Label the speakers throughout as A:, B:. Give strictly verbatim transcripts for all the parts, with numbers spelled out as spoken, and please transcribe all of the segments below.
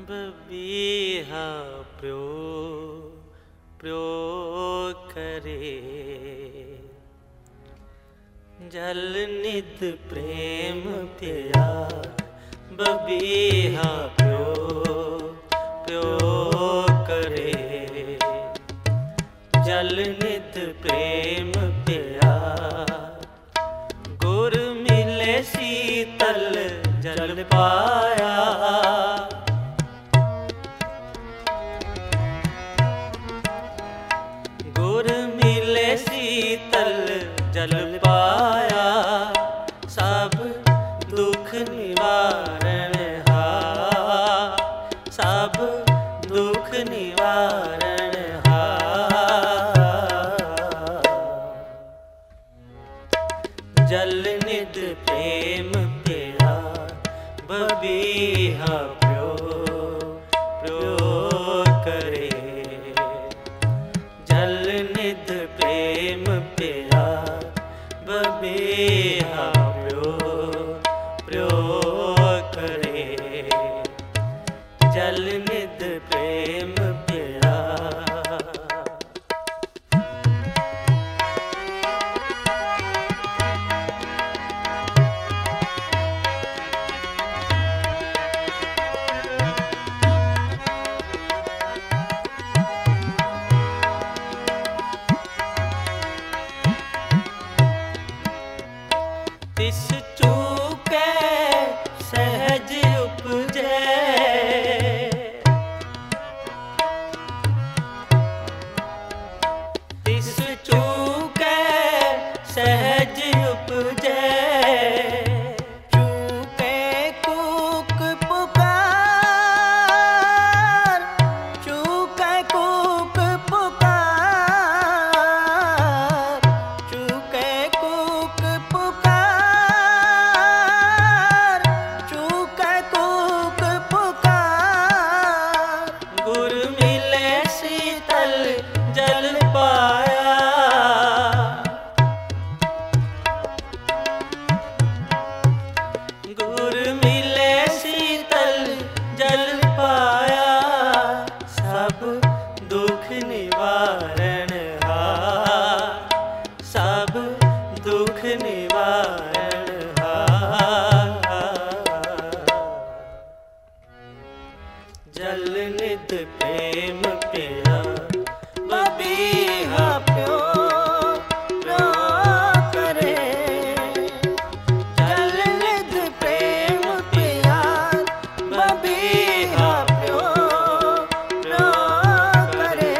A: बबीहा प्यो प्यो करे जल नित प्रेम पिया बबीहा प्यो प्यो करे जल नित प्रेम पिया गुर मिले शीतल जल पाया गुर मिले शीतल जल पाया सब दुख निवारण हा सब दुख निवारण हा जल निध प्रेम पिया बबीहा प्यो प्यो करे जल निध प्रेम पिया बबीहा प्यो प्यो करे जल निध प्रेम पिया तिस चूके सहज उपजे तिस चूके सहज उपजे चूके कूक पुकार चूके कूक पुकार चूके कूक पुकार चूके कूक पुकार गुर मिले शीतल जल पाया गुर मिले शीतल जल पाया सब दुख निवारण हा सब दुख निवारण हा जल निध प्रेम पिया बबीहा प्यो प्यो करे जल निध प्रेम पिया बबीहा प्यो प्यो करे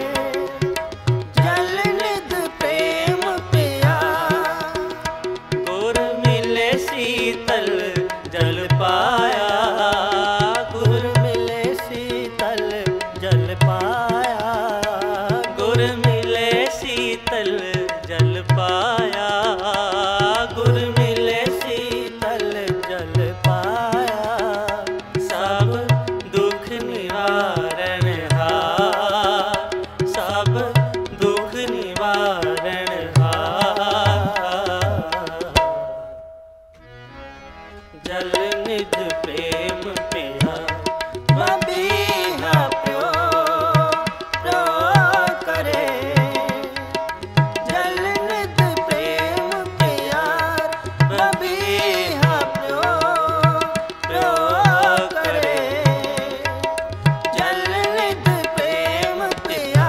A: जल निध प्रेम पिया गुर मिले शीतल जल पाया गुर मिले शीतल जल पाया गुर मिले शीतल जल पाया गुर मिले शीतल जल पाया सब दुख निवारण हा सब दुख निवारण हा जल निध प्रेम पिया बबीहा प्यो प्यो करे जल निध प्रेम पिया बबीहा प्यो प्यो करे जल निध प्रेम पिया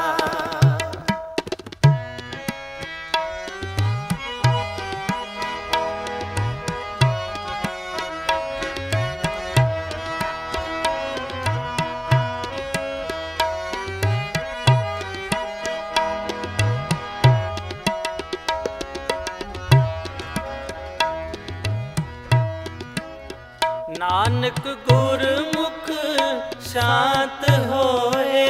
A: नानक गुरमुख शांत होए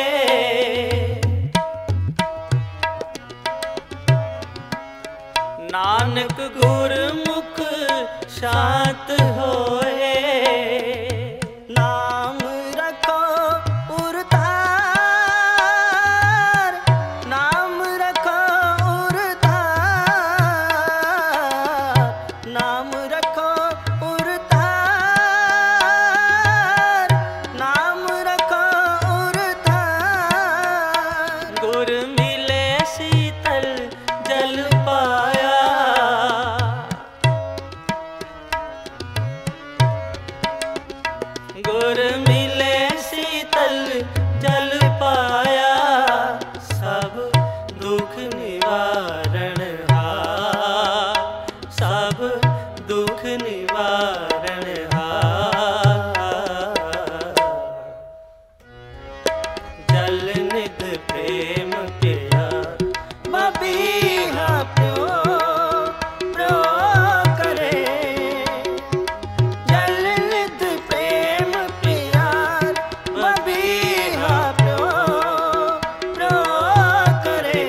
A: नानक गुरमुख शांत होए नाम रखो उरतार नाम रखो उरतार नाम रखो उरतार गुर मिले शीतल जल पाया, सब दुख निवारण हार, सब दुख निवारण हार। जल नित प्रेम किया बबीहा प्यो प्यो करे, जल नित प्रेम प्यार बबीहा प्यो प्यो करे,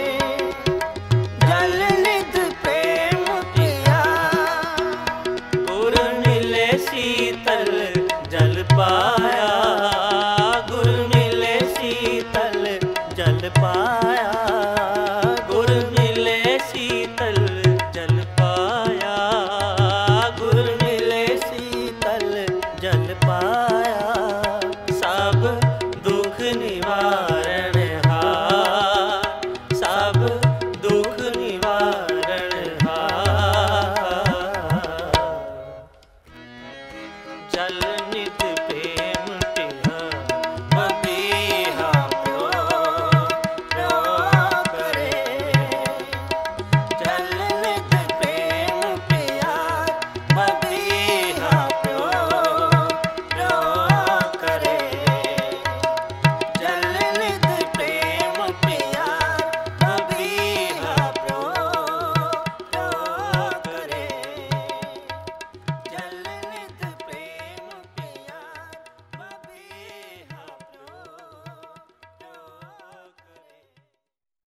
A: जल नित प्रेम प्यार। गुर मिले शीतल जल पाया, गुर मिले शीतल जल पाया, गुर मिले शीतल जल पाया, गुर मिले शीतल जल पाया, सब दुख निवारण हार, सब दुख निवारण हार। जल नित